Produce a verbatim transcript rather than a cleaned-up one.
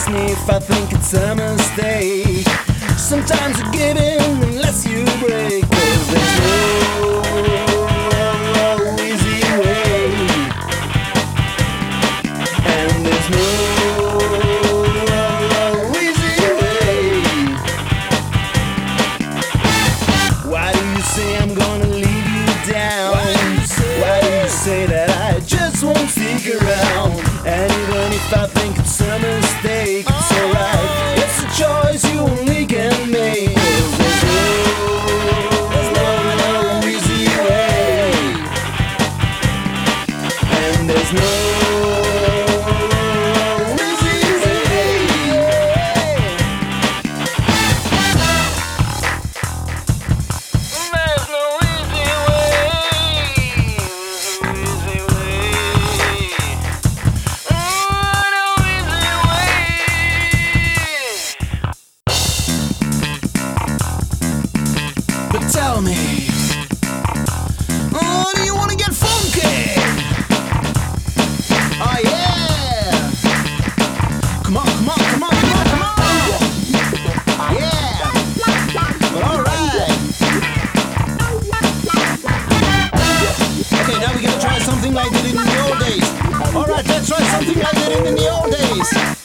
ask me if I think it's a mistake. Sometimes you give in unless you break. 'Cause there's no easy way, and there's no easy way. Why do you say I'm gonna leave you down? Why do you say that I just won't stick around? And even if I think it's a mistake, it's alright. It's a choice you only can make. 'Cause there's no, no easy way, and there's no easy way. There's no easy way, easy way. Oh, no easy way. But tell me, oh, do you wanna get funky? Oh yeah! Come on, come on, come on, come on, come on! Yeah! But alright! Okay, now we're gonna try something like that in the old days. Alright, let's try something like that in the old days.